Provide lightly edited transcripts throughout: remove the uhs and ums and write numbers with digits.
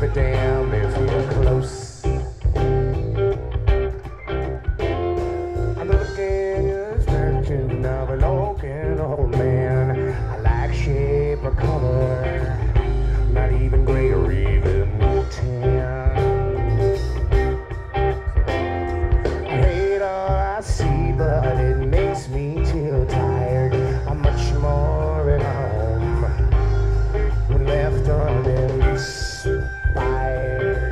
damn if you're close. I'm looking at the reflection of an old man. I like shape or color, not even gray or even tan. I hate all I see, but it makes me too tired. I'm much more at home when left uninspired.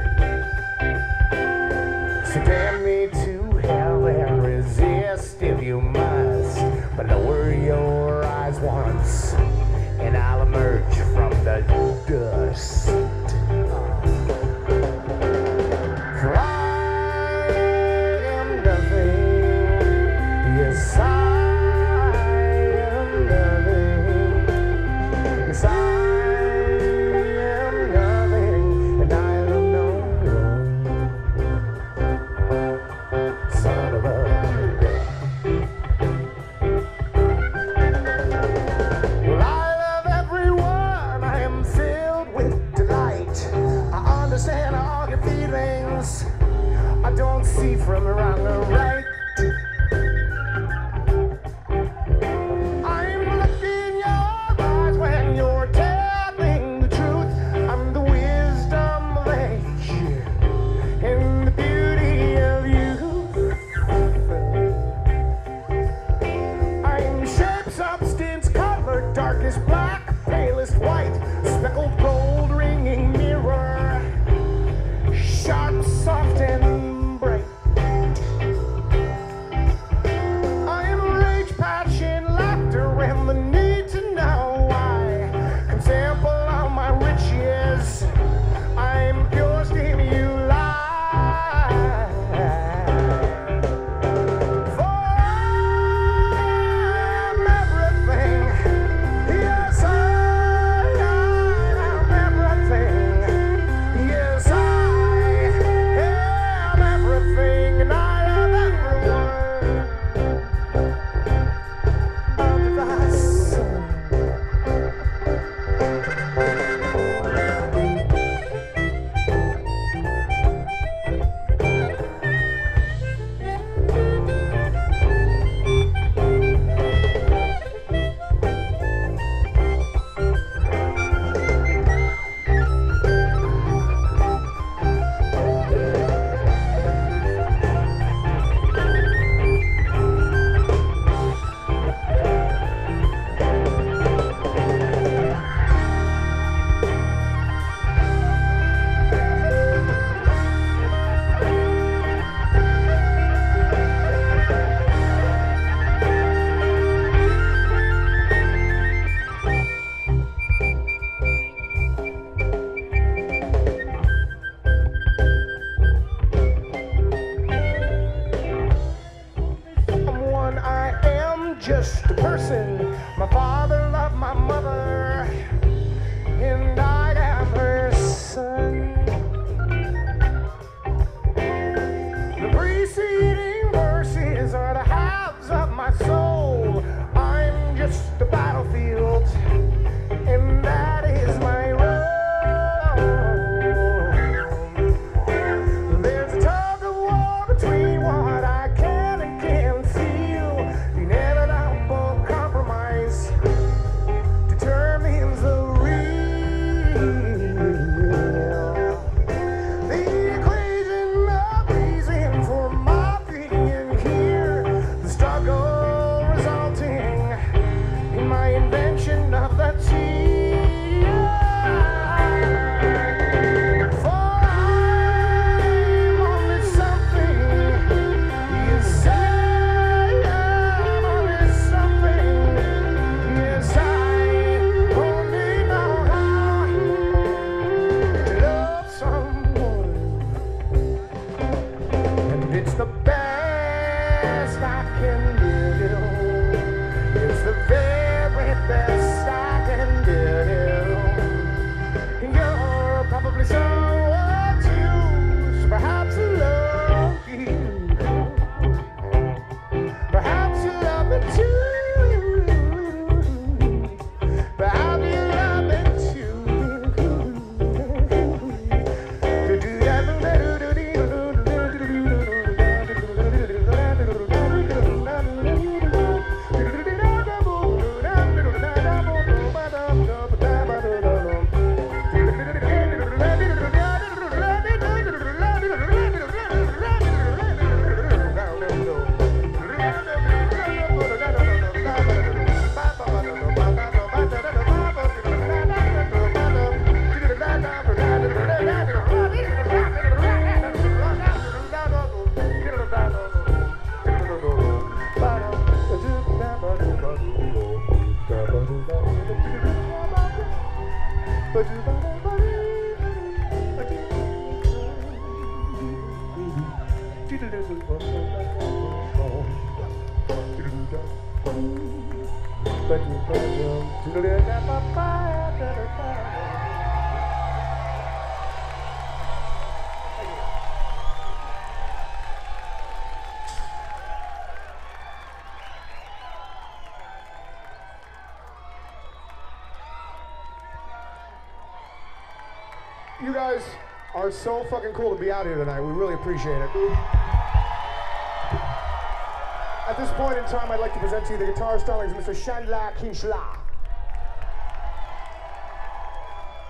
So damn me to hell and resist if you must, but lower your eyes once and I'll emerge from the dust. For I am nothing, yes I am nothing, yes I am nothing, and I am no son of a gun. Well, I love everyone, I am filled with delight. I understand all your feelings, I don't see from wrong or right. I'm looking in your eyes when you're telling the truth. I'm the wisdom of age and the beauty of youth. I'm shape, substance, color, darkest black, palest white, speckled gold, ringing mirror, sharp, soft, and bright. I am rage, passion, laughter, and the need to know why. Come sample all my riches. I'm pure stimuli. For I'm everything. Yes, I am everything. Yes, I am everything, and I love everyone under the sun. Someone I am, just a person. My father loved my mother, and I am her son. The preceding verses are the halves of my soul. I'm just a battlefield, and that is my role. There's a tug of war between what I can and can't feel. The inevitable compromise determines the real. The equation of reason for my being here. The struggle resulting in my invention of the tear. For I'm only something. Yes, I am only something. Yes, I only know how to love someone, and it's the best I can do. It's the very best I can do. You're probably someone too, so perhaps I love you. Perhaps you love me too. Perhaps you love me too. You guys are so fucking cool to be out here tonight. We really appreciate it. At this point in time, I'd like to present to you the guitar stylings of Mr. Chandler Kinchla.